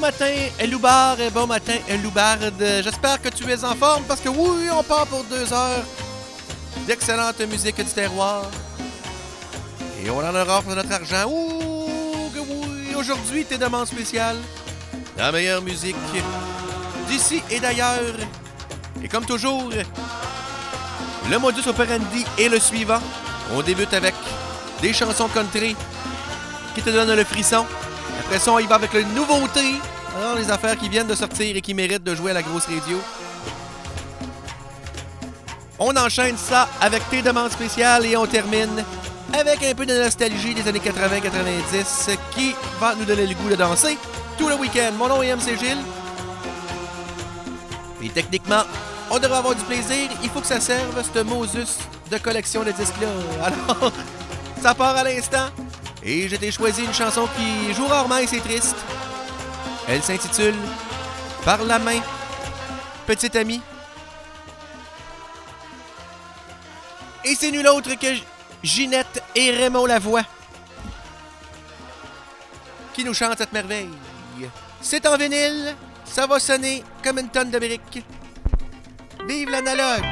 matin, Loubar, et bon matin, Loubarde. J'espère que tu es en forme parce que oui, on part pour 2 heures d'excellente musique du terroir. Et on en aura pour notre argent. Ouh, que oui, aujourd'hui, tes demandes spéciales. La meilleure musique d'ici et d'ailleurs. Et comme toujours, le modus operandi est le suivant. On débute avec des chansons country qui te donnent le frisson. Après ça, on y va avec le nouveauté. Alors, les affaires qui viennent de sortir et qui méritent de jouer à la grosse radio. On enchaîne ça avec tes demandes spéciales et on termine avec un peu de nostalgie des années 80-90 qui va nous donner le goût de danser tout le week-end. Mon nom est MC Gilles. Et techniquement, on devrait avoir du plaisir. Il faut que ça serve, ce Moses de collection de disques-là. Alors, ça part à l'instant. Et j'ai choisi une chanson qui joue rarement et c'est triste. Elle s'intitule « Par la main, petite amie ». Et c'est nul autre que Ginette et Raymond Lavoie qui nous chantent cette merveille. C'est en vinyle, ça va sonner comme une tonne de briques. Vive l'analogue!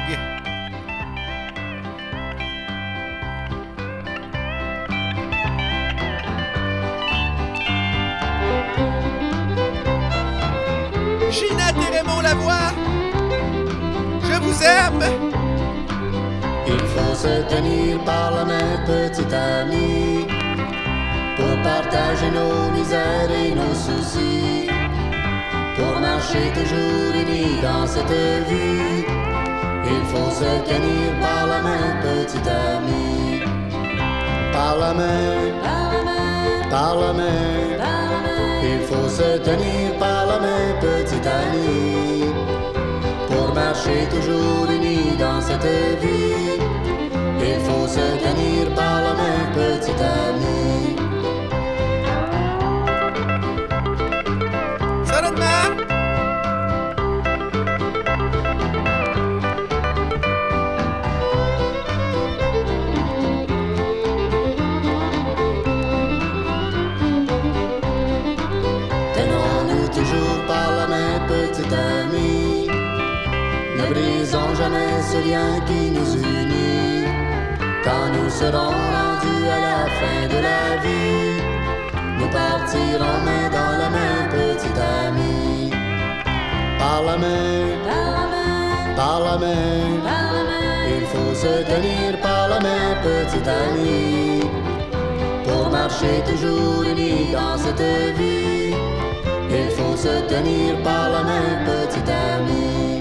Ginette et Raymond Lavoie, je vous aime! Il faut se tenir par la main, petite amie, pour partager nos misères et nos soucis, pour marcher toujours unis dans cette vie. Il faut se tenir par la main, petite amie, par la main, par la main, il faut se tenir par la main, petite amie, pour marcher toujours unis dans cette vie. Il faut se tenir par la main, petite amie. Seulement! Tenons-nous toujours par la main, petite amie. Ne brisons jamais ce lien qui nous unit. Quand nous serons rendus à la fin de la vie, nous partirons main dans la main, petite amie. Par la main, par la main, il faut se tenir par la main, petite amie, pour marcher toujours unis dans cette vie. Il faut se tenir par la main, petite amie.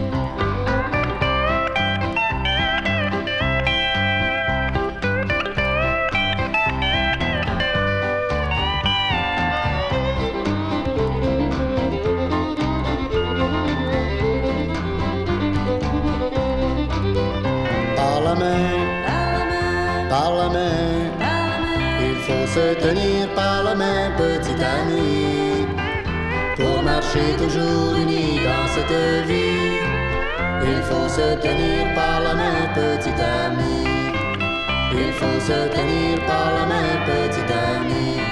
Par la main, il faut se tenir par la main, petite amie, pour marcher toujours unis dans cette vie. Il faut se tenir par la main, petite amie, il faut se tenir par la main, petite amie.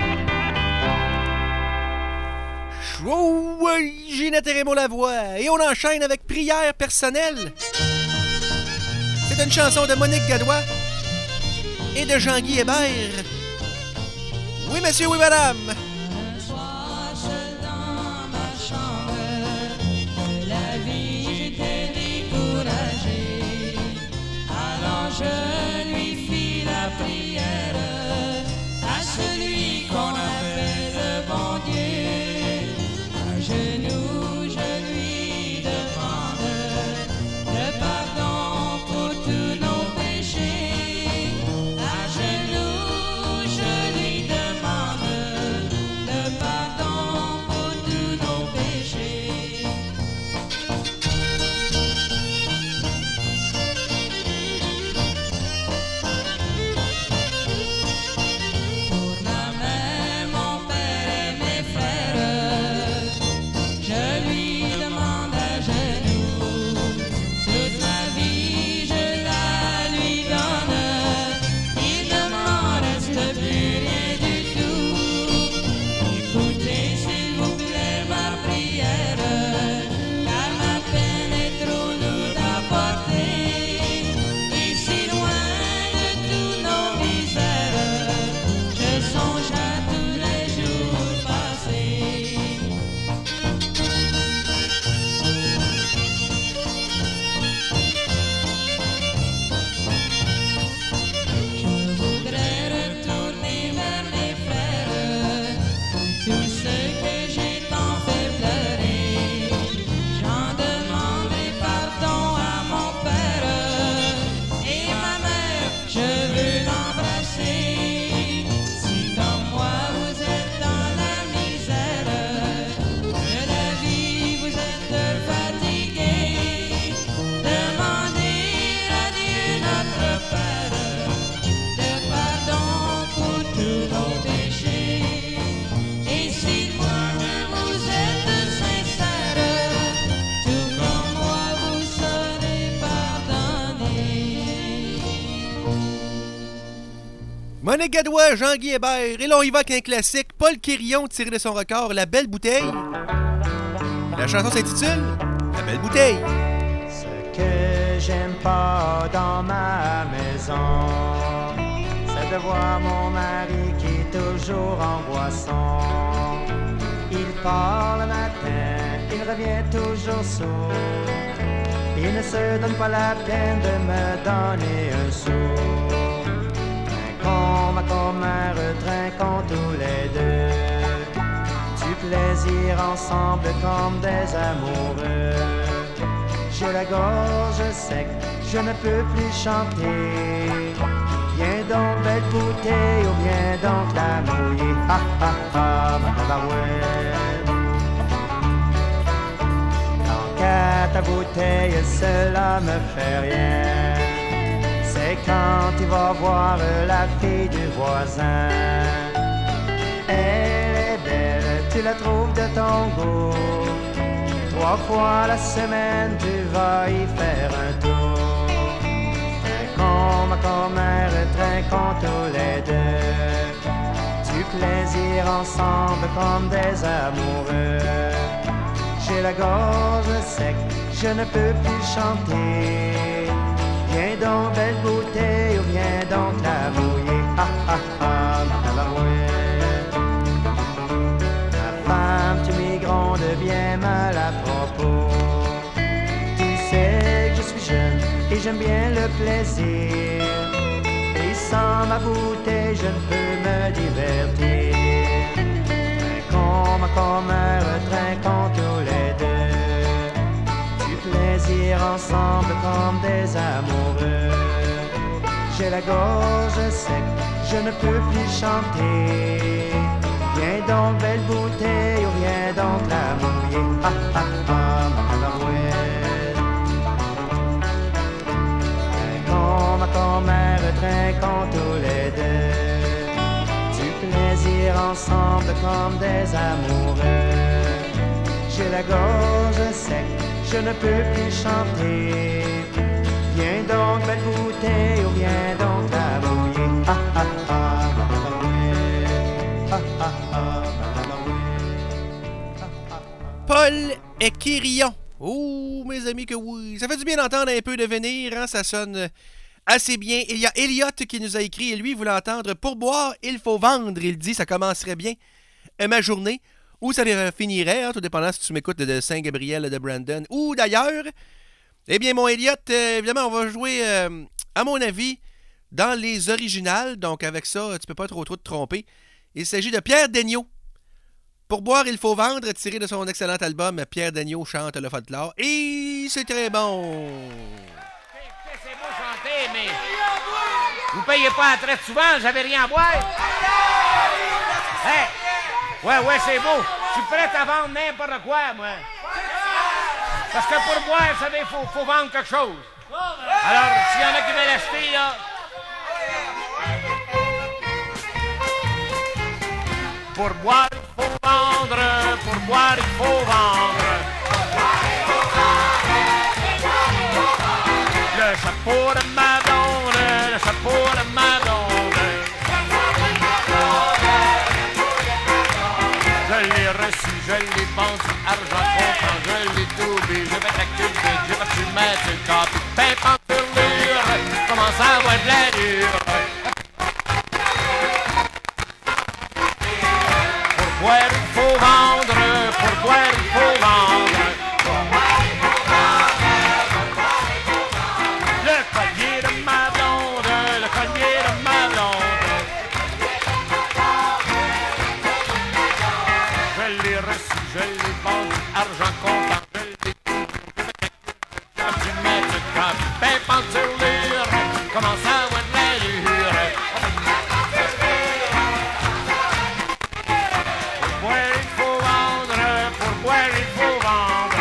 Oh, Ginette et Raymond Lavoie. Et on enchaîne avec Prière personnelle. C'est une chanson de Monique Gadois et de Jean-Guy Hébert. Oui, monsieur, oui, madame. Un soir, seul dans ma chambre, de la vie j'étais découragé. Alors je lui fis la prière à celui qu'on appelle le bon Dieu. À genoux, je lui demande le pardon pour tous nos péchés. À genoux, je lui demande Monique Gadois, Jean-Guy Hébert. Et là, on y va avec un classique. Paul Quérillon tiré de son record, La Belle Bouteille. La chanson s'intitule La Belle Bouteille. Ce que j'aime pas dans ma maison, c'est de voir mon mari qui est toujours en boisson. Il part le matin, il revient toujours sourd. Il ne se donne pas la peine de me donner un sou. Trinquons ma commère, trinquons tous les deux. Du plaisir ensemble comme des amoureux. J'ai la gorge sec, je ne peux plus chanter. Viens donc belle bouteille ou viens donc la mouiller. Ha ha ha, ma tabarouette. Tant qu'à ta bouteille, cela me fait rien. C'est quand tu vas voir la fille du voisin. Elle est belle, tu la trouves de ton goût. 3 fois la semaine, tu vas y faire un tour. Trinquons ma commère, trinquons tous les deux. Du plaisir ensemble comme des amoureux. J'ai la gorge sec, je ne peux plus chanter. Viens donc belle bouteille ou viens donc la mouiller. Ha ha ha, ma tabarouette. Ma femme, tu m'y grondes bien mal à propos. Tu sais que je suis jeune et j'aime bien le plaisir. Et sans ma bouteille, je ne peux me divertir. Trinquons ma commère, trinquons tous les deux. Du plaisir ensemble comme des amoureux. J'ai la gorge sec, je ne peux plus chanter. Viens donc belle bouteille ou viens donc la mouiller. Ha ha ha, ma tabarouette. Trinquons ma commère, trinquons tous les deux. Du plaisir ensemble comme des amoureux. J'ai la gorge sec, je ne peux plus chanter. Viens donc belle bouteille ou viens donc la mouiller. Ha ha ha, ma tabarouette. Ha ha ha, ma tabarouette. Ha ha ha. Paul et Quérillon. Oh, mes amis, que oui. Ça fait du bien d'entendre un peu de venir, hein? Ça sonne assez bien. Il y a Elliot qui nous a écrit, et lui, il voulait entendre « Pour boire, il faut vendre ». Il dit « Ça commencerait bien ma journée ». Ou ça finirait, hein, tout dépendant si tu m'écoutes de Saint-Gabriel, de Brandon, ou d'ailleurs. Eh bien, mon Elliot, évidemment, on va jouer, à mon avis, dans les originales. Donc, avec ça, tu peux pas trop te tromper. Il s'agit de Pierre Degnaud. Pour boire, il faut vendre, tiré de son excellent album Pierre Degnaud chante le folklore. Et c'est très bon. C'est beau chanter, mais vous payez pas la traite souvent, j'avais rien à boire. Hey! Ouais, c'est beau. Je suis prêt à vendre n'importe quoi, moi. Parce que pour boire, vous savez, faut vendre quelque chose. Alors, s'il y en a qui veulent acheter, là... Pour boire, il faut vendre. Pour boire, il faut vendre. Le chapeau de ma blonde, le chapeau de ma blonde. Je l'ai reçu, je l'ai vendu, argent comptant, je l'ai doublé, je vais t'accuser, je vais te mettre le cap, pain en tournure, commence à avoir de l'allure. Pour boire, il faut vendre, pour boire, il faut vendre. Le collier de ma blonde, le collier de ma blonde. Je l'ai reçu, je l'ai vendu, argent comptant, je l'ai doublé, je vais tu mettre le cap, pain penturlure, commence à avoir de l'allure. Pour boire, il faut vendre, pour boire, il faut vendre.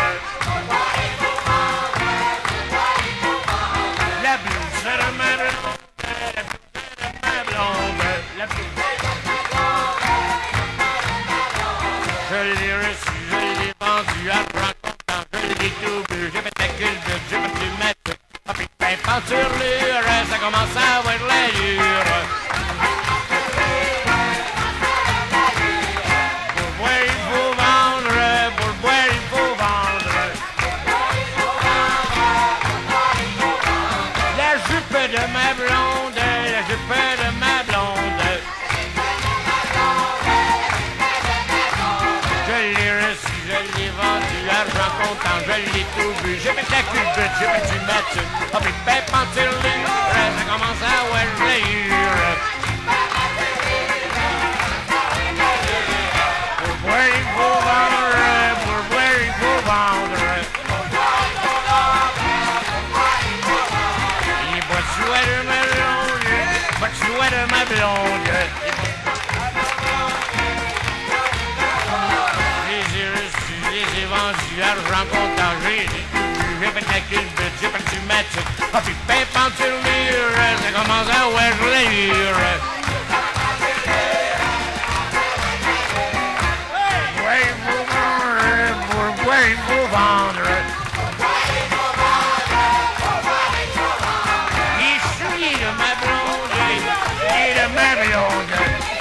La blouse de ma blonde, la blouse de ma blonde, la blouse. Je l'ai reçu, je l'ai vendu, argent comptant, je l'ai doublé, je vais ta culbute, je vais tu mettre, pain penturlure, ça commence à avoir de l'allure. ai vendu, argent comptant, je l'ai tout vu. J'ai fait la culbute, j'ai fait du match. Ah, puis ben, panturlure, ça commence à ouais, je l'ai eu. Pour boire, il faut vendre, pour boire, il faut vendre. Il boit de soie de ma blonde, boit de soie de ma blonde. J'ai vendu, argent comptant, j'ai fait la culbute, j'ai fait du match. Ah, puis ben, panturlure, ça commence à ouais, je l'ai eu. Il faut vendre. Il est souillé de ma blonde et de ma blonde.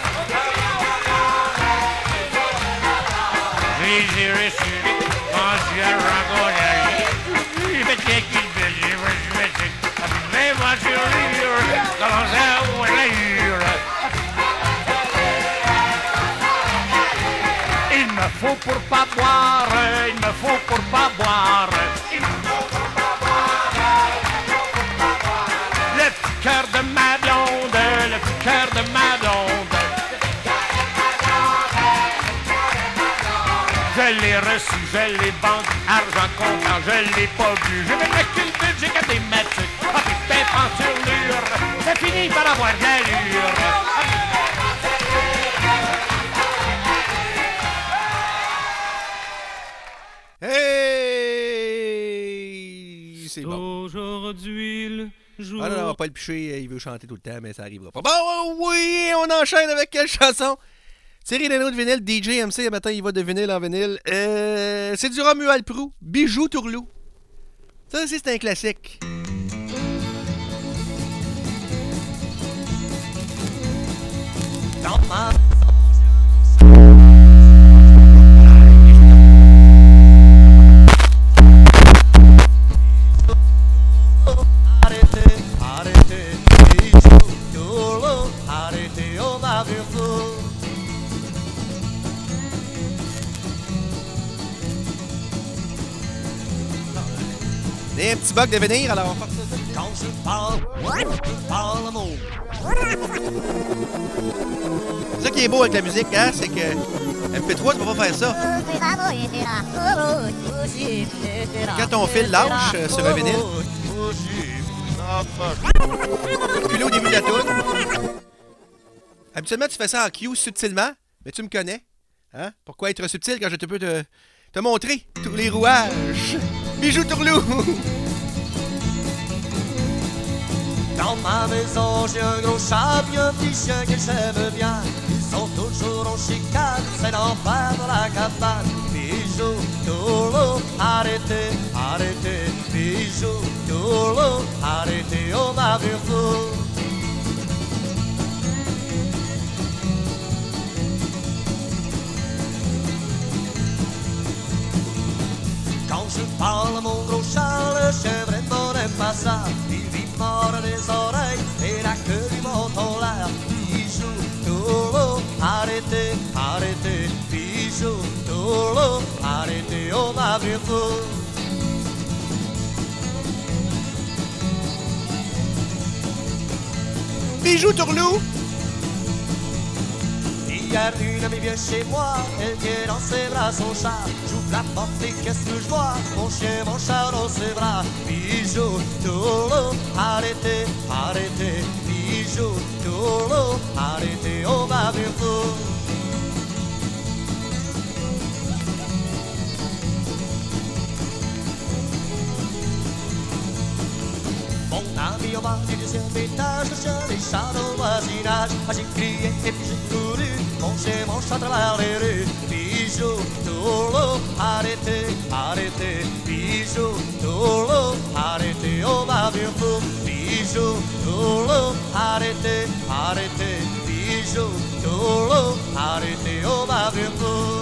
J'ai reçu, vendu à rencontrer. J'ai fait quelques bulles, j'ai reçu, mais moi sur l'ure, comment ça, on l'a eu. Il me faut pour pas boire, il me faut pour pas boire. Il me faut pour pas boire. Le petit cœur de ma blonde, le petit cœur de ma blonde. Je l'ai reçu, je l'ai vendu, argent comptant, je l'ai pas vu. J'ai fait la culbute, j'ai qu'à des matchs. Ah, puis ben, panturlure, c'est fini par avoir de l'allure. Hey! C'est bon. Aujourd'hui le jour. Ah non, on va pas le picher, il veut chanter tout le temps, mais ça arrivera pas. Bon, oui, on enchaîne avec quelle chanson? Thierry Leno de vinyle, DJ MC, le matin il va de vinyle en vinyle. C'est du Romuald Prou, Bijou Tourlou. Ça aussi, c'est un classique. Dans ma Et un petit bug de venir, alors on part ça. quand je parle amour. C'est ça qui est beau avec la musique, hein, c'est que MP3, tu peux pas faire ça. Quand ton fil lâche sur un vinyle, puis là au début de la toune, habituellement tu fais ça en Q subtilement, mais tu me connais. Hein? Pourquoi être subtil quand je peux te montrer tous les rouages? Bijou Tourlou! Dans ma maison, j'ai un gros chat et un petit chien que j'aime bien. Ils sont toujours en chicane, c'est l'enfer dans la cabane. Bijou Tourlou, arrêtez, arrêtez. Bijou Tourlou, arrêtez, on m'a vu fou. Quand je parle à mon gros chat, le chien vraiment n'aime pas ça. Il vit mort les oreilles et la queue lui monte en l'air. Bijou Tourlou, arrêtez, arrêtez. Bijou Tourlou, arrêtez, on m'a vu fou. Bijou Tourlou! Hier, une amie vient chez moi, elle tient dans ses bras son chat. J'ouvre la porte et qu'est-ce que je vois? Mon chien, mon chat dans ses bras. Bijou Tourlou, arrêtez, arrêtez. Bijou Tourlou, arrêtez, on m'a vu fou. Mon ami au bas du deuxième étage, le chien des chats au voisinage. Ah, j'ai crié et puis j'ai couru, mon chien, mon chat à travers les rues. Bijou Tourlou, arrêtez, arrêtez. Bijou Tourlou, arrêtez, on m'a vu fou. Bijou Tourlou, arrêtez, arrêtez. Bijou Tourlou, arrêtez, on m'a vu fou.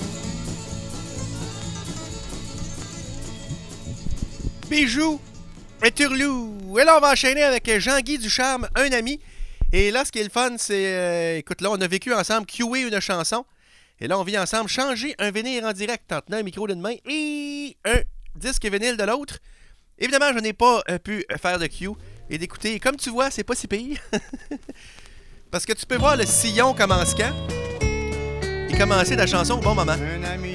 Bijou Un turlou. Et là, on va enchaîner avec Jean-Guy Ducharme, un ami. Et là, ce qui est le fun, c'est... écoute, là, on a vécu ensemble QA une chanson. Et là, on vit ensemble changer un vinyle en direct en tenant un micro d'une main et un disque vinyle de l'autre. Évidemment, je n'ai pas pu faire de Q et d'écouter. Comme tu vois, c'est pas si pire. Parce que tu peux voir le sillon commence quand. Il commençait la chanson au bon moment. Un ami,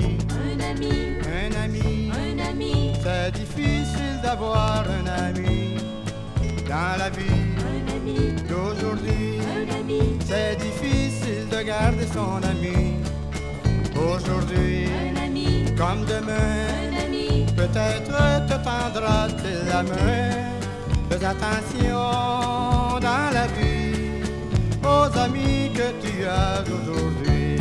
c'est difficile d'avoir un ami dans la vie d'aujourd'hui. C'est difficile de garder son ami aujourd'hui comme demain. Peut-être te tendra-t-il la main. Fais attention dans la vie aux amis que tu as aujourd'hui.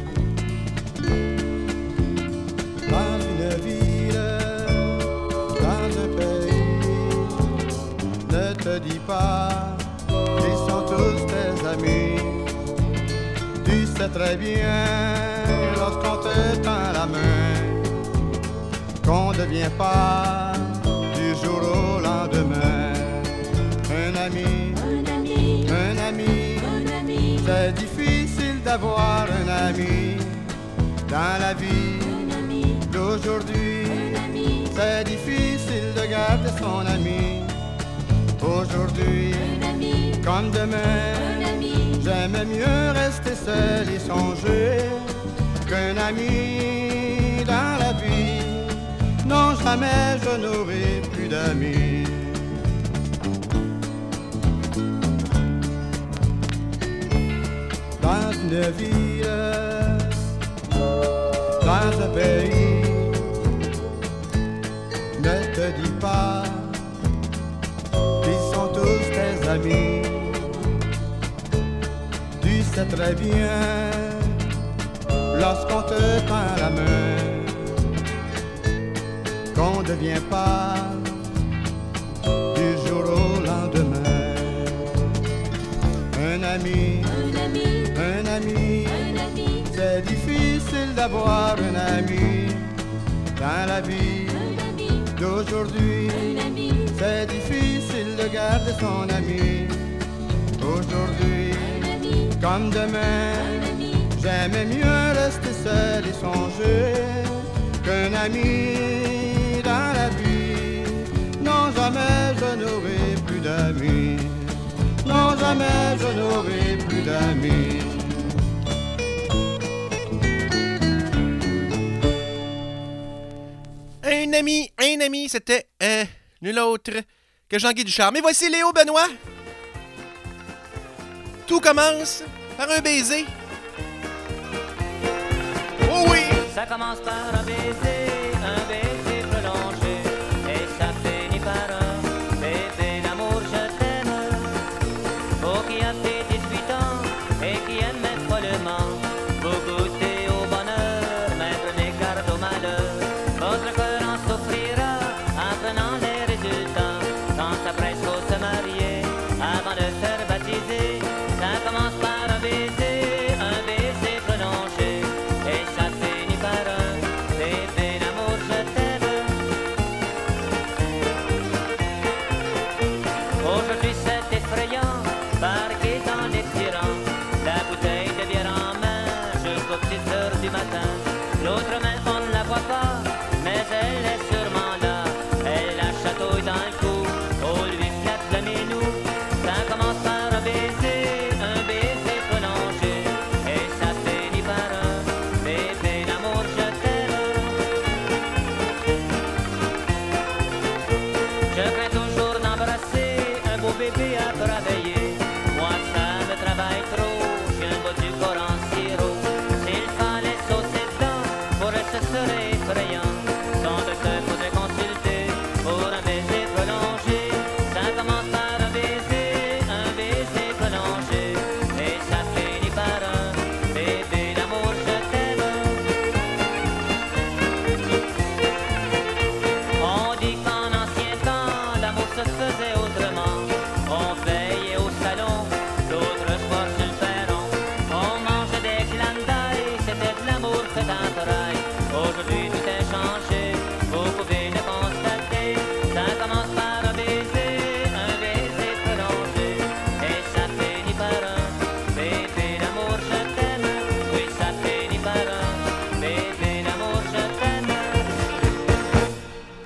Dans une ville, dans un pays, ne te dis pas qu'ils sont tous tes amis. Tu sais très bien, lorsqu'on te tend la main, qu'on ne devient pas du jour au lendemain. Un ami, c'est difficile d'avoir un ami dans la vie d'aujourd'hui. C'est difficile de garder son ami aujourd'hui comme demain. J'aime mieux rester seul et songer qu'un ami dans la vie. Non, jamais je n'aurai plus d'amis. Dans une ville, dans un pays, ne te dis pas qu'ils sont tous tes amis. Tu sais très bien, lorsqu'on te tend la main, qu'on ne devient pas du jour au lendemain. Un ami, c'est difficile d'avoir un ami dans la vie d'aujourd'hui. C'est difficile de garder son ami aujourd'hui comme demain. J'aime mieux rester seul et songer qu'un ami dans la vie. Non, jamais je n'aurai plus d'amis. Non, jamais je n'aurai plus d'amis. Un ami, c'était nul autre que Jean-Guy Ducharme. Et voici Léo Benoît. Tout commence par un baiser. Oh oui! Ça commence par un baiser prolongé, et ça finit par un baiser d'amour, je t'aime. Oh, qui a fait 18 ans et qui aimait follement, vous goûtez au bonheur, mais prenez garde au malheur. Votre cœur en souffrira en prenant les résultats, quand ça presse faut se marier avant de faire baptiser. Ça commence par un baiser prolongé, et ça finit par un baiser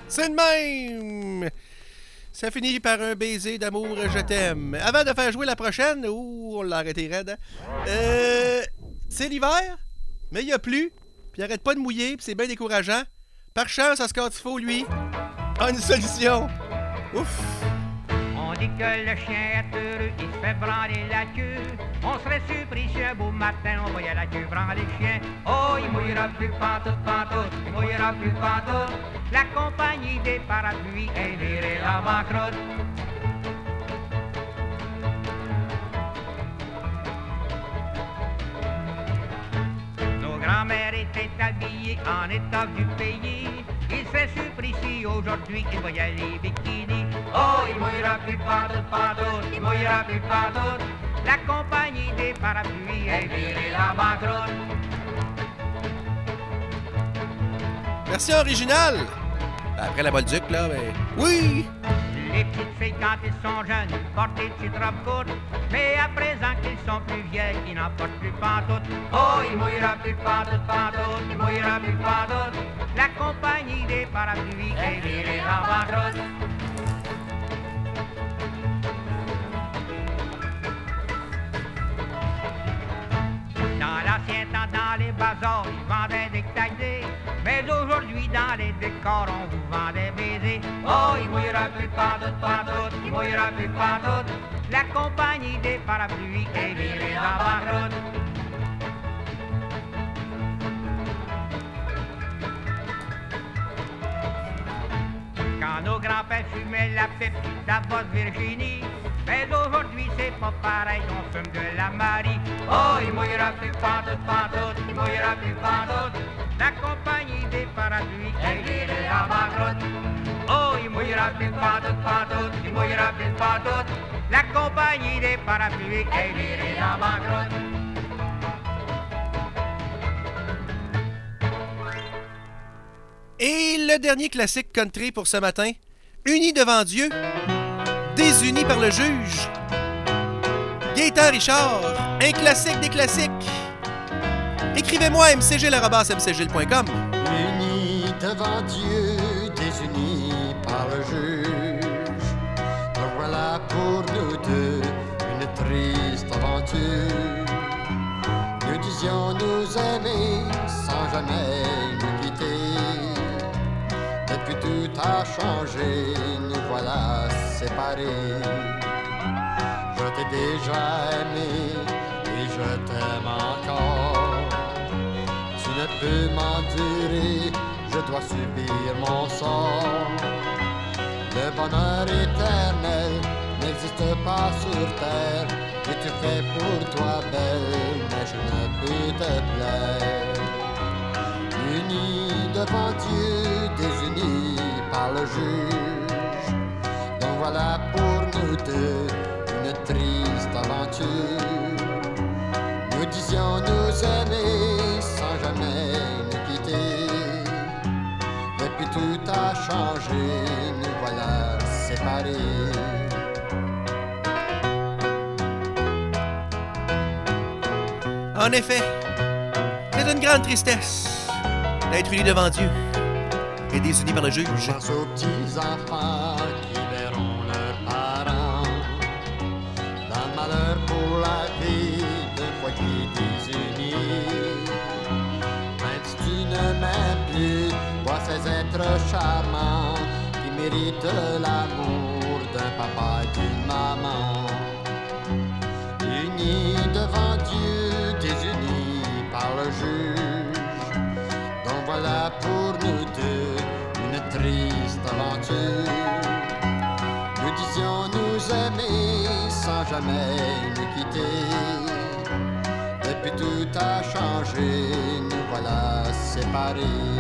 C'est de même! Ça finit par un baiser d'amour, je t'aime. Avant de faire jouer la prochaine, on l'a arrêté raide. C'est l'hiver, mais il y a plu, puis il arrête pas de mouiller, puis c'est bien décourageant. Par chance, à Scott Tifo, lui, a une solution. Ouf! On dit que le chien est heureux, il se fait branler la queue. On serait surpris si un beau matin on voyait la queue branler le chien. Oh, il mouillera plus pantoute, pantoute, il mouillera plus pantoute. La compagnie des parapluies est virée la banqueroute. Nos grands-mères étaient habillées en étoffe du pays. Ils seraient surpris si aujourd'hui ils voyaient les bikinis. Oh, il mouillera plus pantoute, pantoute, il mouillera plus pantoute. La compagnie des parapluies est virée la banqueroute. Version originale! Après la Bolduc, là, mais... Oui! Les petites filles, quand ils sont jeunes, portent des petites robes courtes. Mais à présent qu'ils sont plus vieilles, ils n'en portent plus pantoute. Oh, il mouillera plus pantoute, pantoute, il mouillera plus pantoute. La compagnie des parapluies est virée la banqueroute. Dans l'ancien temps, dans les bazars, ils vendaient des taillés. Mais aujourd'hui, dans les décors, on vous vend des baisers. Oh, il mouillera plus pantoute, pantoute, il mouillera plus pantoute. La compagnie des parapluies est virée la banqueroute. Quand nos grands-pères fumaient la pipe, la bosse Virginie. Mais aujourd'hui c'est pas pareil, on fume de la Marie. Oh, il mouillera plus pantoute, pantoute, il mouillera plus pantoute. La compagnie des parapluies est virée la banqueroute. Oh, il mouillera plus pantoute, pantoute, il mouillera plus pantoute. La compagnie des parapluies est virée la banqueroute. Et le dernier classique country pour ce matin, Unis devant Dieu, désunis par le juge. Gaétan Richard, un classique des classiques. Écrivez-moi mcgil@mcgil.com. Unis devant Dieu, désunis par le juge. Donc voilà pour nous deux une triste aventure. Nous disions nous aimer sans jamais nous quitter. Depuis tout a changé, nous voilà séparés. Je t'ai déjà aimé et je t'aime encore. Tu ne peux m'endurer, je dois subir mon sort. Le bonheur éternel n'existe pas sur terre. Et tu fais pour toi belle, mais je ne peux te plaire. Unis devant Dieu, désunis par le juge. Donc voilà pour nous deux une triste aventure. Nous disions nous aimer sans jamais nous quitter. Depuis tout a changé, nous voilà séparés. En effet, c'est une grande tristesse d'être unis devant Dieu et désunis par le juge. Je pense aux petits enfants qui verront leurs parents dans le malheur pour la vie d'un foyer désuni. Même si tu ne m'aimes plus, vois ces êtres charmants qui méritent l'amour d'un papa et d'une maman. Unis devant Dieu, désunis par le juge. Donc voilà pour nous deux une triste aventure. Nous disions nous aimer sans jamais nous quitter. Depuis tout a changé, nous voilà séparés.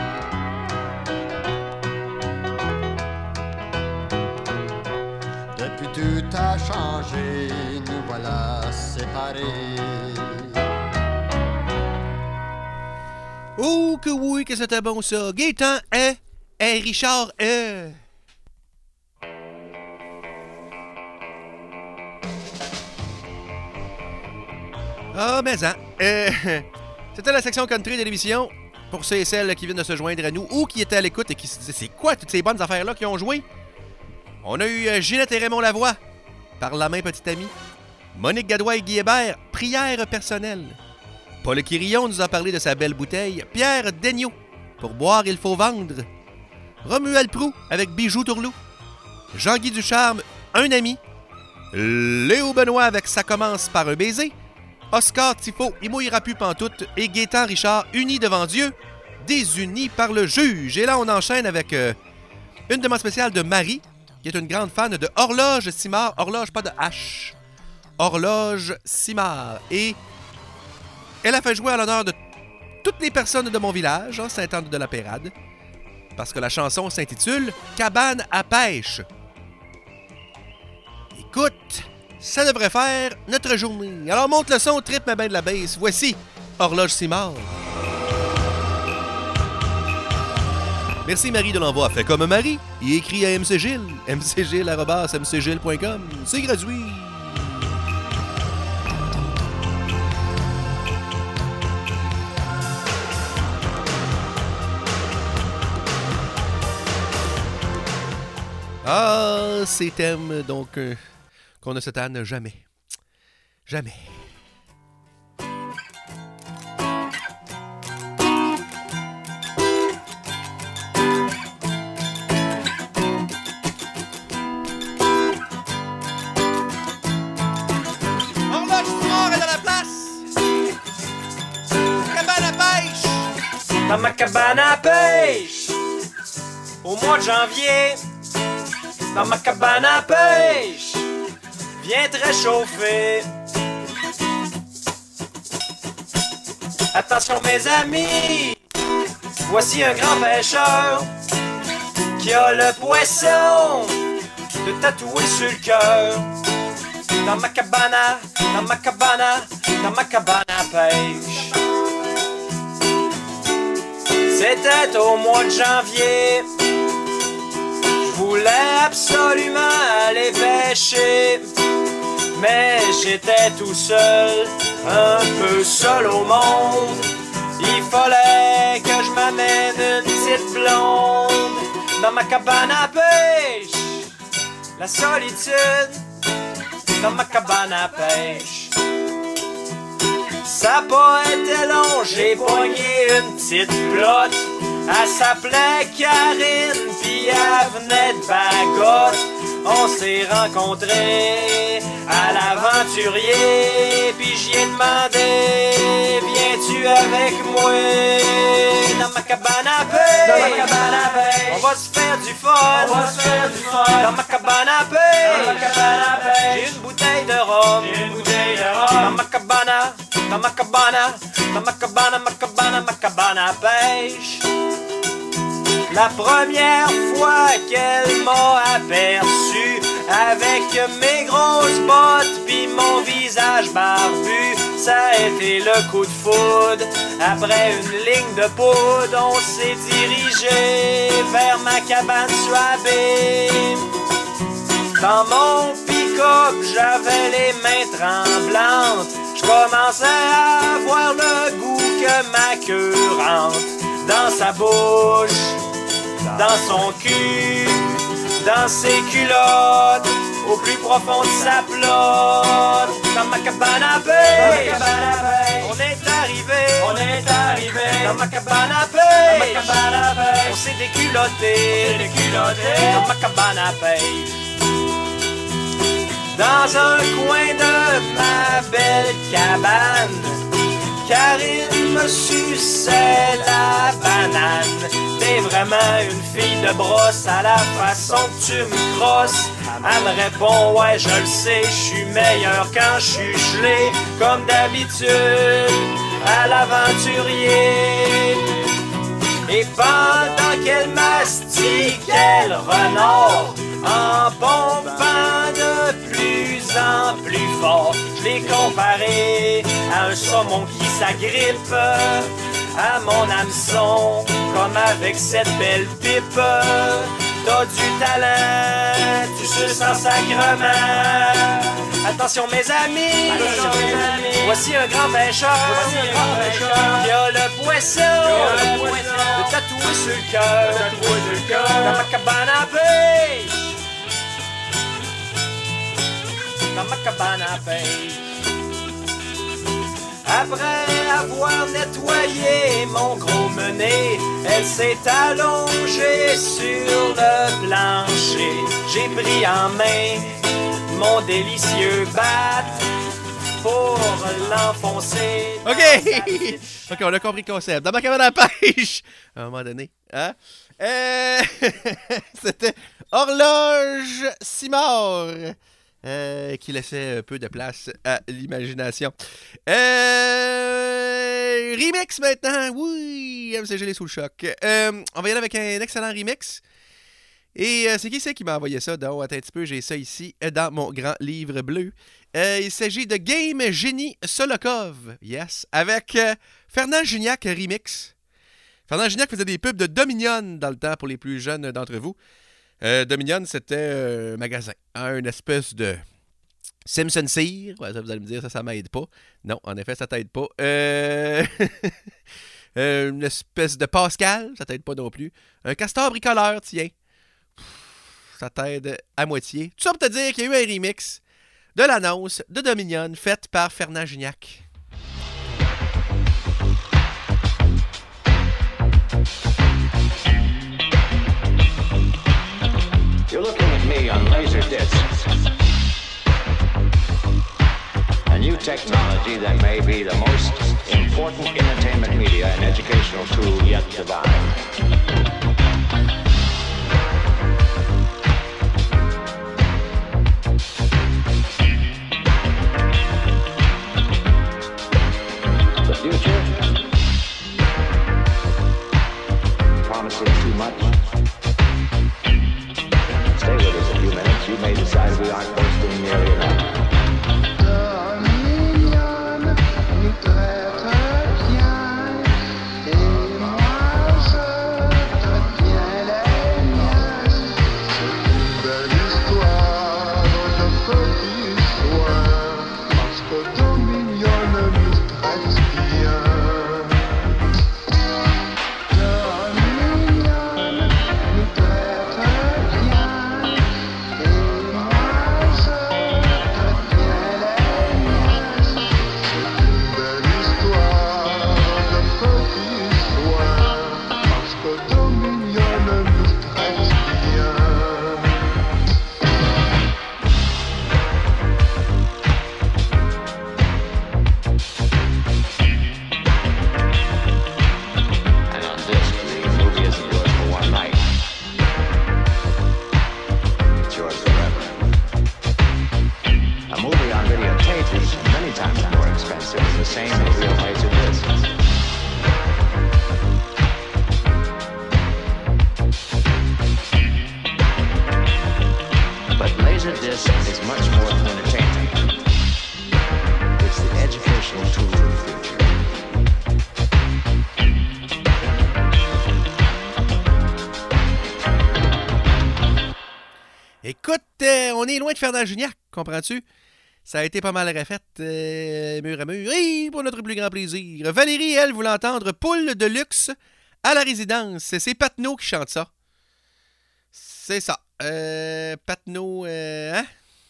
Depuis tout a changé, nous voilà séparés. Oh que oui, que c'était bon ça. Gaétan et Richard Ah, mais c'était la section country de l'émission. pour ceux et celles qui viennent de se joindre à nous ou qui étaient à l'écoute et qui se disaient, c'est quoi toutes ces bonnes affaires-là qui ont joué? On a eu Ginette et Raymond Lavoie, Par la main, petite amie. Monique Gadois et Guy Hébert, Prière personnelle. Paul Quirillon nous a parlé de sa belle bouteille. Pierre Daigneault, Pour boire, il faut vendre. Romuald Proulx avec Bijoux Tourlou. Jean-Guy Ducharme, Un ami. Léo Benoît avec Ça commence par un baiser. Oscar Tifo, Il mouillera plus pantoute. Et Gaétan Richard, Unis devant Dieu, désunis par le juge. Et là, on enchaîne avec une demande spéciale de Marie, qui est une grande fan de Horloge Simard. Horloge, pas de H. Horloge Simard. Et elle a fait jouer à l'honneur de toutes les personnes de mon village, hein, Saint-Anne-de-la-Pérade, parce que la chanson s'intitule Cabane à pêche. Écoute, ça devrait faire notre journée. Alors monte le son, trip ma bain de la baisse. Voici Horloge Simard. Merci Marie de l'envoi. Fait comme Marie. Il écrit à MC Gilles. mcgilles@mcgilles.com. C'est gratuit. Ah, ces thèmes, donc, qu'on ne se tanne jamais. Jamais. Horloge Simard est dans la place! Cabane à pêche! Dans ma cabane à pêche, au mois de janvier, dans ma cabane à pêche, viens te réchauffer. Attention mes amis, voici un grand pêcheur qui a le poisson de tatouer sur le cœur. Dans ma cabane à pêche. C'était au mois de janvier. Je voulais absolument aller pêcher, mais j'étais tout seul, un peu seul au monde. Il fallait que je m'amène une petite blonde. Dans ma cabane à pêche, la solitude. Dans ma cabane à pêche, ça a pas été long, j'ai pogné une petite plotte. Elle s'appelait Karine, pis elle venait de Bagotte. On s'est rencontrés à l'aventurier, pis j'y ai demandé, viens-tu avec moi dans ma cabane à pêche? Dans ma cabane à pêche, on va se faire du fun. On va se faire du fun. Dans ma cabane à pêche, dans ma cabane à pêche, j'ai une bouteille de rhum. J'ai une bouteille de rhum. Dans ma cabane à pêche. La première fois qu'elle m'a aperçu avec mes grosses bottes pis mon visage barbu, ça a été le coup de foudre. Après une ligne de poudre, on s'est dirigé vers ma cabane sur abîme. Dans mon pick-up, j'avais les mains tremblantes. Je commençais à avoir le goût que ma queue rentre dans sa bouche, dans son cul, dans ses culottes, au plus profond de sa plotte. Dans ma cabane à pêche, on est arrivé, dans ma cabane à pêche, on s'est déculotté, dans ma cabane à pêche. Dans un coin de ma belle cabane, Karine me suçait la banane. T'es vraiment une fille de brosse à la façon que tu me crosses. Elle me répond, ouais je le sais, je suis meilleur quand je suis gelé. Comme d'habitude, à l'aventurier. Et pendant qu'elle mastiquait le renard, en pompant de plus en plus fort, je l'ai comparé à un saumon qui s'agrippe à mon hameçon, comme avec cette belle pipe. T'as t'as du talent, tu suces en sacrement. Attention mes amis, voici un grand pêcheur, qui a le poisson, de tatouer sur le cœur, dans ma cabane à pêche, dans ma cabane à pêche. Après avoir nettoyé mon gros menet, elle s'est allongée sur le plancher. J'ai pris en main mon délicieux bat pour l'enfoncer. OK! OK, on a compris le concept. Dans ma cabane à pêche, à un moment donné, hein? C'était Horloge Simard. Qui laissait peu de place à l'imagination. Remix maintenant. Oui, MCG les sous le choc. On va y aller avec un excellent remix. Et c'est qui m'a envoyé ça? Donc, attends un petit peu, j'ai ça ici dans mon grand livre bleu. Il s'agit de Game Génie Solokov. Yes. Avec Fernand Gignac remix. Fernand Gignac faisait des pubs de Dominion dans le temps pour les plus jeunes d'entre vous. Dominion, c'était un magasin. Hein, une espèce de Simpson Cire. Ouais, ça, vous allez me dire, ça m'aide pas. Non, en effet, ça t'aide pas. Une espèce de Pascal, ça t'aide pas non plus. Un castor bricoleur, tiens. Ça t'aide à moitié. Tout ça pour te dire qu'il y a eu un remix de l'annonce de Dominion faite par Fernand Gignac. You're looking at me on Laserdisc, a new technology that may be the most important entertainment media and educational tool yet devised. The future promising too much. Stay with us a few minutes. You may decide we aren't boasting nearly enough. On est loin de Fernand Gignac, comprends-tu? Ça a été pas mal refait, mur à mur. Et pour notre plus grand plaisir, Valérie, elle, voulait entendre Poule de luxe à la résidence. C'est Patnaud qui chante ça. C'est ça. Patnaud, hein?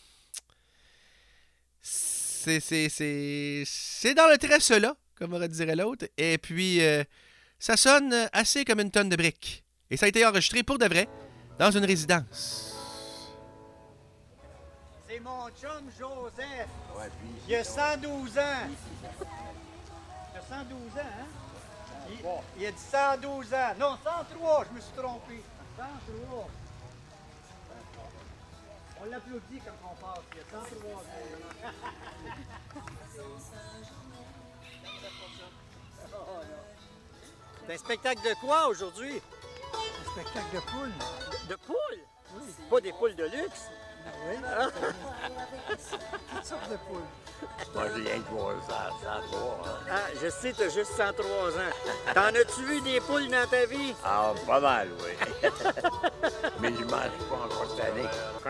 C'est dans le tresse là, comme aurait dirait l'autre. Et puis, ça sonne assez comme une tonne de briques. Et ça a été enregistré pour de vrai dans une résidence. C'est mon chum Joseph. Ouais, puis il a 112 ans. Il a 112 ans, hein? Il a dit 112 ans. Non, 103, je me suis trompé. 103. On l'applaudit quand on passe. Il y a 103 ans. C'est un spectacle de quoi aujourd'hui? Un spectacle de poules. De poules? Oui. Pas des poules de luxe? Oui. Toutes sortes de poules. Moi, j'ai rien de 300, 103. Hein. Ah, je sais, t'as juste 103 ans. T'en as-tu vu des poules dans ta vie? Ah, pas mal, oui. Mais je m'en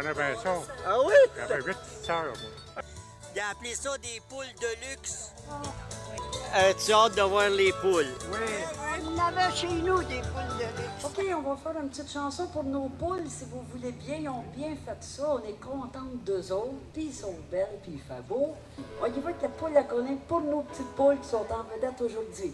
connais bien ça. Ah oui? J'avais 8 petites sœurs, moi. Il a appelé ça des poules de luxe. Tu as hâte de voir les poules? Oui. On avait chez nous des poules de luxe. OK, on va faire une petite chanson pour nos poules, si vous voulez bien. Ils ont bien fait ça. On est contentes d'eux autres. Puis ils sont belles, puis il fait beau. On y va avec la poule à connaître pour nos petites poules qui sont en vedette aujourd'hui.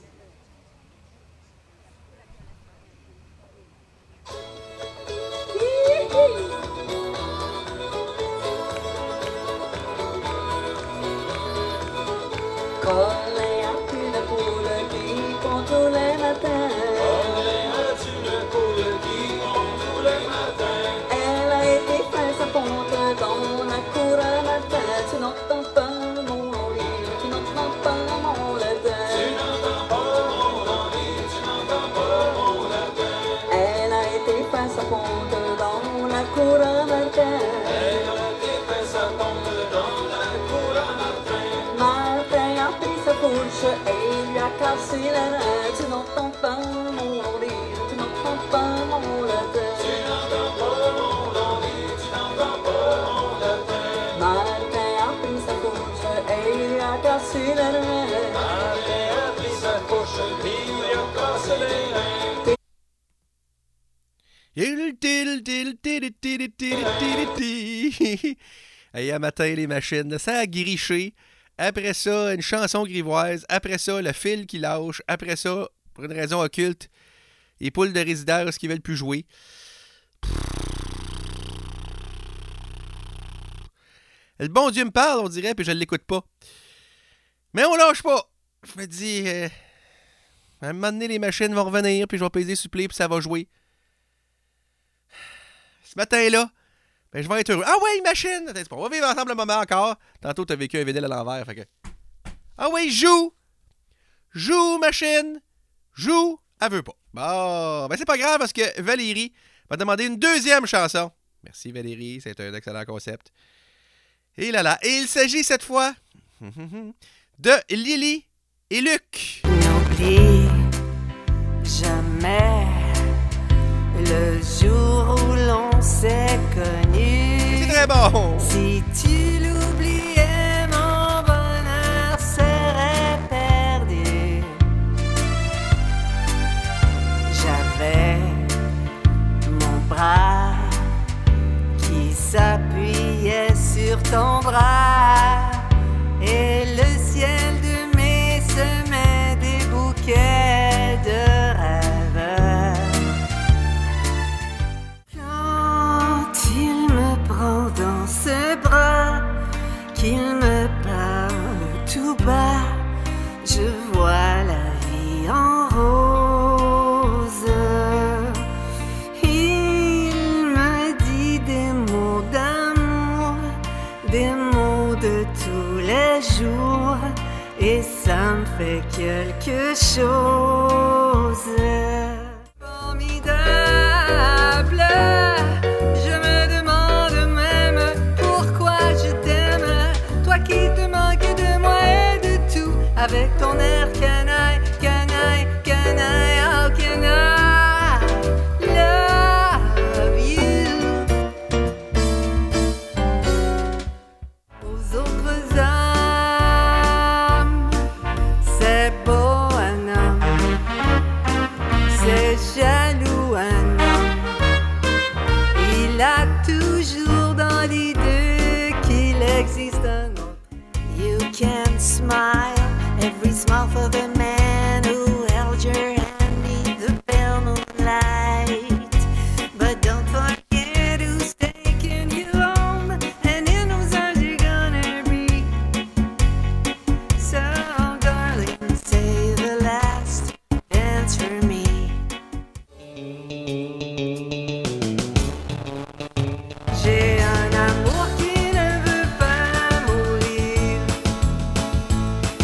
Colin a-tu une poule qui pond tous les matins? Colin a-tu une poule qui pond tous les matins? Elle a été faire sa ponte dans la cour un matin. Tu n'entends pas mon lit, tu n'entends pas mon latin. Tu n'entends pas mon lit, tu n'entends pas mon latin. Elle a été faire sa ponte dans la cour un matin. Elle a été faire sa ponte dans la cour un matin. Martin a pris sa fourche et lui a cassé la reine. Tu n'entends pas mon rire, tu n'entends pas mon latin. Tu n'entends pas mon rire, tu n'entends pas mon latin. Martin a pris sa fourche et lui a cassé la reine. Martin a pris sa fourche et lui a cassé les reins. Hey, à matin, les machines, ça a griché. Après ça, une chanson grivoise. Après ça, le fil qui lâche. Après ça, pour une raison occulte, les poules de résidence qui veulent plus jouer. Le bon Dieu me parle, on dirait, puis je ne l'écoute pas. Mais on lâche pas. Je me dis, à un moment donné, les machines vont revenir, puis je vais peser supplé, puis ça va jouer. Ce matin-là, ben, je vais être heureux. Ah ouais, machine! Attends, on va vivre ensemble un moment encore. Tantôt, t'as vécu un vinyle à l'envers, fait que... Ah ouais, joue! Joue, machine! Joue! Elle veut pas. Bon, ben c'est pas grave parce que Valérie m'a demandé une deuxième chanson. Merci Valérie, c'est un excellent concept. Et là là, et il s'agit cette fois de Lily et Luc. N'oublie jamais le jour où l'on s'est connu. C'est très bon. Si tu l'oubliais, mon bonheur serait perdu. J'avais mon bras qui s'appuyait sur ton bras et le ciel de mai semait des bouquets de rêves. Quand il me prend dans ses bras, qu'il me parle tout bas, je vois la vie en rose. Il me dit des mots d'amour, des mots de tous les jours, et ça me fait quelque chose. Formidable, je me demande même pourquoi je t'aime, toi qui te manques de moi et de tout, avec ton air canaille, canaille, canaille, oh canaille, love you. Aux autres âmes, c'est beau un homme, c'est jaloux un homme, il a toujours dans l'idée qu'il existe un autre. You can smile, every smile for the man who held your hand beneath the pale moonlight, but don't forget who's taking you home, and in whose arms you're gonna be. So darling, say the last dance for me. J'ai un amour qui ne veut pas mourir,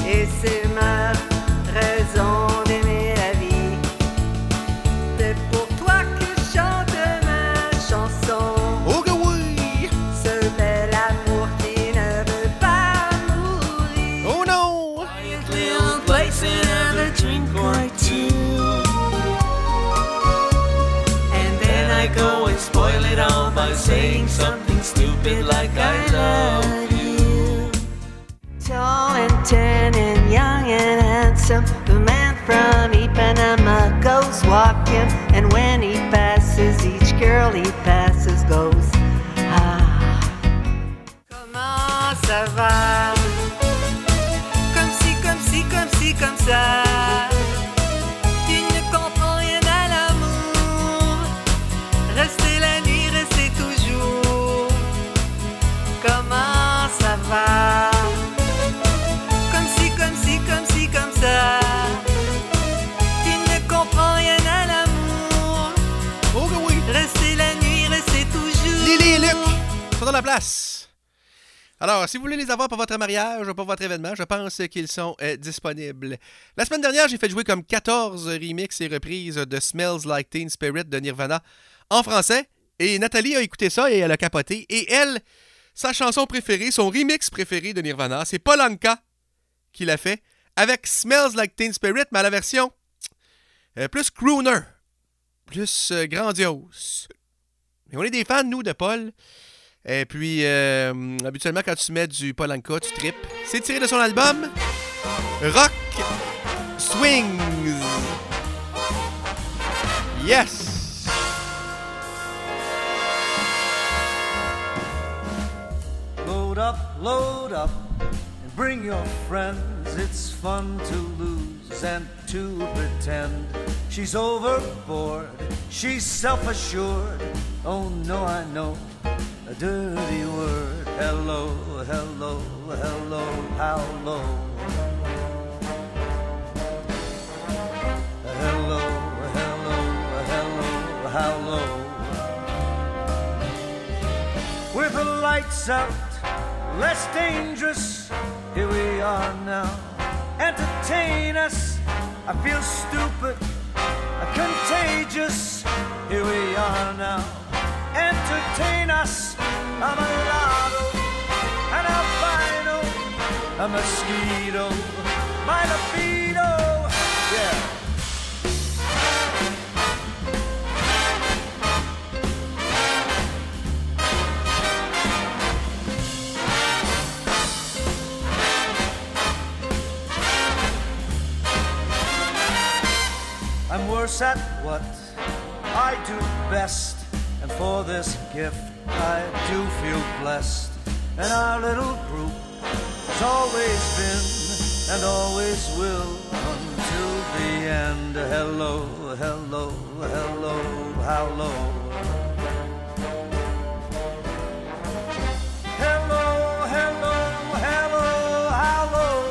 goes. Ah, comment ça va? Comme si, comme si, comme si, comme ça. Tu ne comprends rien à l'amour. Restez la nuit, restez toujours. Comment ça va? Comme si, comme si, comme si, comme ça. Tu ne comprends rien à l'amour. Oh que oui! Restez la nuit, restez toujours. Lily et Luc sont dans la place. Alors, si vous voulez les avoir pour votre mariage ou pour votre événement, je pense qu'ils sont disponibles. La semaine dernière, j'ai fait jouer comme 14 remixes et reprises de Smells Like Teen Spirit de Nirvana en français. Et Nathalie a écouté ça et elle a capoté. Et elle, sa chanson préférée, son remix préféré de Nirvana, c'est Polanka qui l'a fait avec Smells Like Teen Spirit, mais à la version plus crooner, plus grandiose. Et on est des fans, nous, de Paul. Et puis, habituellement, quand tu mets du Polanka, tu tripes. C'est tiré de son album Rock Swings. Yes! Load up, and bring your friends. It's fun to lose and to pretend. She's overboard, she's self-assured. Oh no, I know a dirty word. Hello, hello, hello, how low? Hello, hello, hello, how low? With the lights out, less dangerous, here we are now. Entertain us, I feel stupid, contagious, here we are now. Entertain us, I'm a lotto, an albino, a mosquito, my libido, yeah. I'm worse at what I do best, and for this gift I do feel blessed. And our little group has always been and always will until the end. Hello, hello, hello, how low? Hello, hello, hello, how low?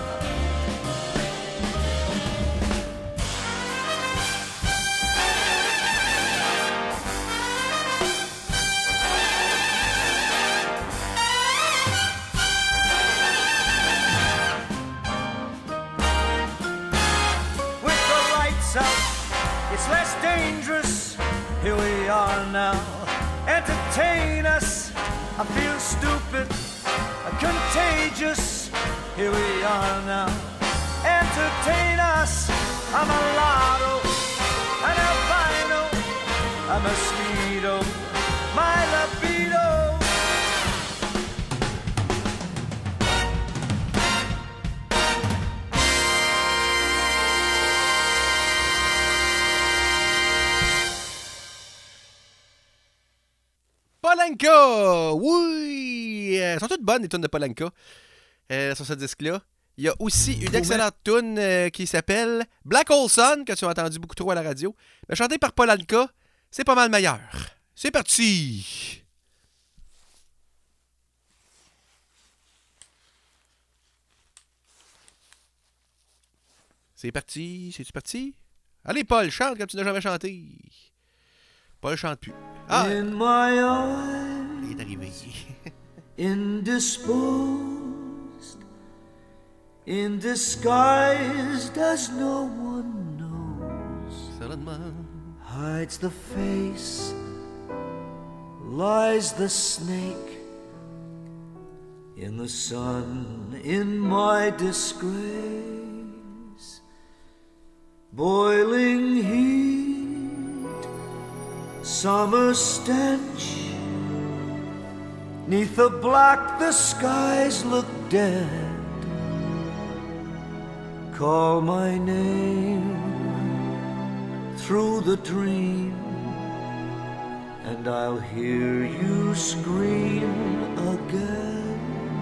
It's less dangerous, here we are now. Entertain us, I feel stupid, contagious, here we are now. Entertain us, I'm a lotto, an albino, a mosquito, my libido. Polanka! Oui! Elles sont toutes bonnes, les tunes de Polanka, sur ce disque-là. Il y a aussi une excellente tune qui s'appelle Black Hole Sun, que tu as entendu beaucoup trop à la radio. Mais chantée par Polanka, c'est pas mal meilleur. C'est parti! C'est parti? C'est-tu parti? Allez, Paul, chante comme tu n'as jamais chanté. Paul chante plus. Ah! In my Il est arrivé. Indisposed, indisguised as no one knows, hides the face, lies the snake in the sun, in my disgrace, boiling heat, summer stench. 'Neath the black the skies look dead. Call my name through the dream. and I'll hear you scream again.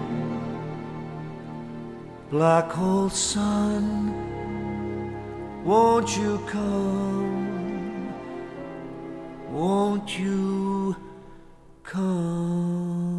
Black hole sun, won't you come? Won't you come?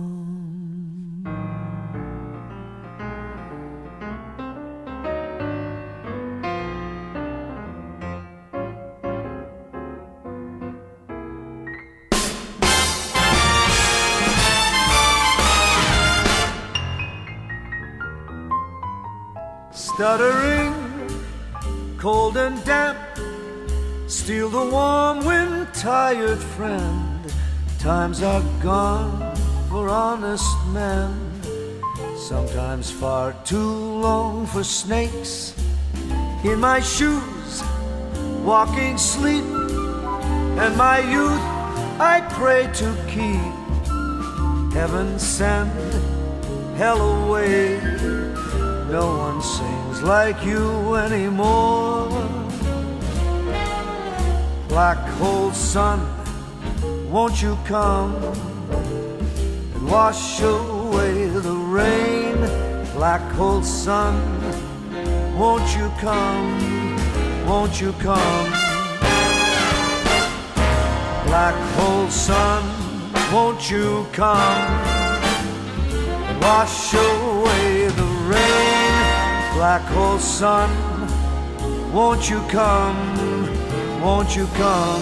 Stuttering, cold and damp, steal the warm wind, tired friend. Times are gone for honest men, sometimes far too long for snakes. In my shoes, walking sleep, and my youth I pray to keep. Heaven send hell away, no one sings like you anymore. Black hole sun, won't you come and wash away the rain? Black hole sun, won't you come, won't you come? Black hole sun, won't you come and wash away the rain? Black hole sun, won't you come, won't you come?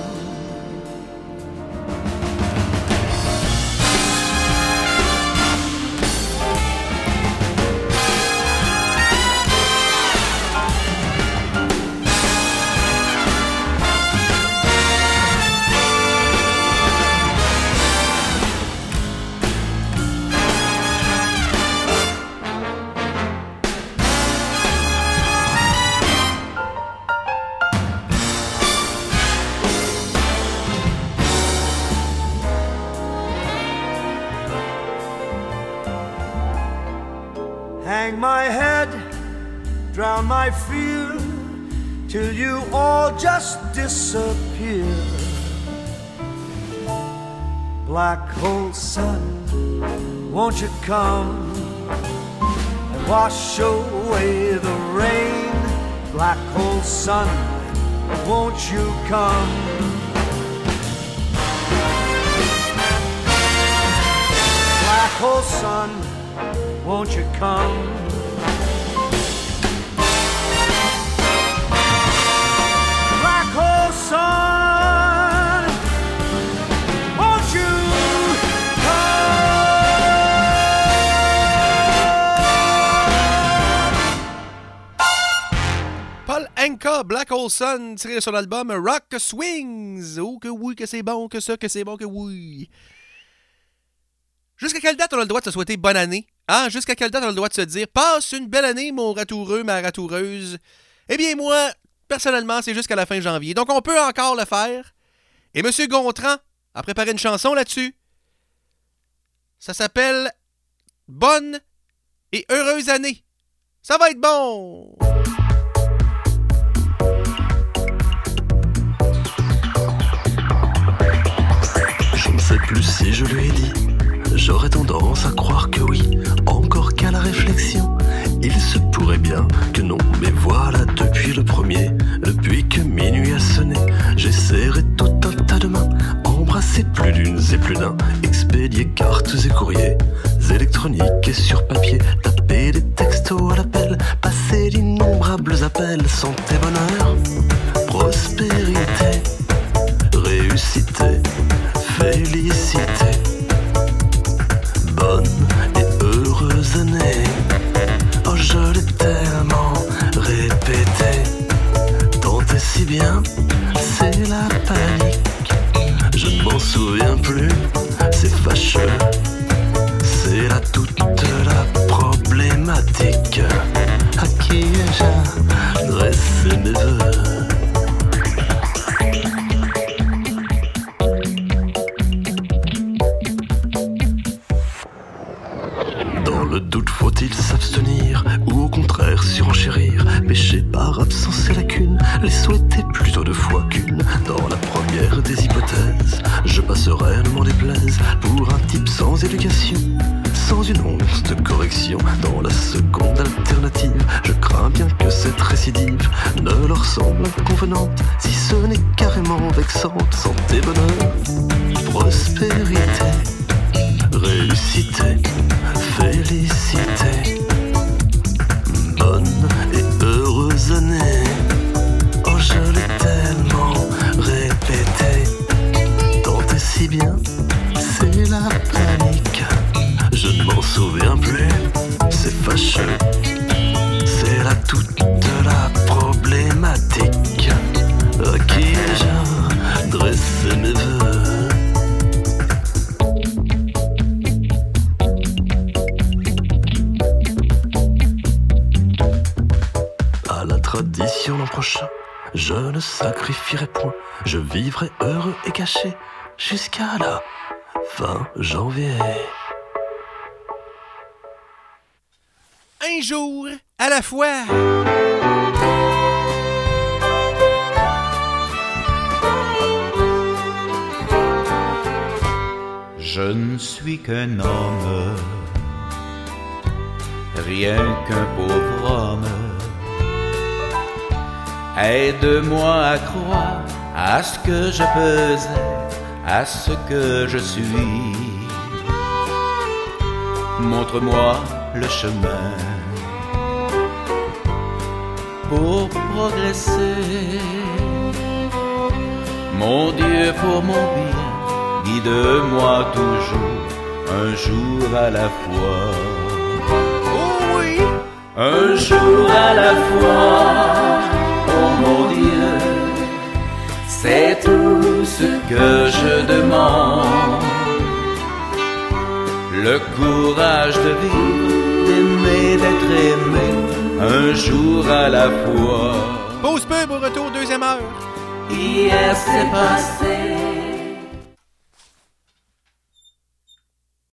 Hang my head, drown my fear, till you all just disappear. Black hole sun, won't you come and wash away the rain? Black hole sun, won't you come? Black hole sun, won't you come? Black hole sun, won't you come? Paul Anka, Black Hole Sun, tiré de son album Rock Swings. Oh que oui, que c'est bon, que ça, que c'est bon, que oui. Jusqu'à quelle date on a le droit de se souhaiter bonne année? Hein? Jusqu'à quelle date on a le droit de se dire « Passe une belle année, mon ratoureux, ma ratoureuse? » Eh bien, moi, personnellement, c'est jusqu'à la fin janvier. Donc, on peut encore le faire. Et M. Gontran a préparé une chanson là-dessus. Ça s'appelle « Bonne et heureuse année ». Ça va être bon! Je ne sais plus si je lui ai dit. J'aurais tendance à croire que oui, encore qu'à la réflexion, il se pourrait bien que non. Mais voilà, depuis le premier, depuis que minuit a sonné, j'ai serré tout un tas de mains, embrassé plus d'une et plus d'un, expédié cartes et courriers électroniques et sur papier, tapé des textos à l'appel, passé d'innombrables appels, santé, bonheur, prospérité, réussite, félicité. Bonne et heureuse année. Oh, je l'ai tellement répété. Tant et si bien, c'est la panique. Je ne m'en souviens plus, c'est fâcheux. C'est là toute la problématique. À qui ai-je adressé mes vœux? le doute, faut-il s'abstenir ou au contraire surenchérir? Pécher par absence et lacune, les souhaiter plutôt deux fois qu'une. Dans la première des hypothèses, je passerai, ne m'en déplaise, pour un type sans éducation, sans une once de correction. Dans la seconde alternative, je crains bien que cette récidive ne leur semble inconvenante, si ce n'est carrément vexante. Santé, bonheur, prospérité, réussité, félicité, bonne et heureuse année. Oh, je l'ai tellement répété, tant et si bien, c'est la panique. Je ne m'en souviens plus, c'est fâcheux, c'est là toute la problématique. À qui ai-je dressé mes vœux? À la tradition l'an prochain, je ne sacrifierai point, je vivrai heureux et caché jusqu'à la fin janvier. Un jour à la fois. Je ne suis qu'un homme, rien qu'un pauvre homme. Aide-moi à croire à ce que je peux être, à ce que je suis. Montre-moi le chemin pour progresser. Mon Dieu, pour mon bien, guide-moi toujours, un jour à la fois. Oh oui! Un jour à la fois, oh mon Dieu, c'est tout ce que je demande. Le courage de vivre, d'aimer, d'être aimé, un jour à la fois. Pause pub, au retour, deuxième heure. Hier c'est passé,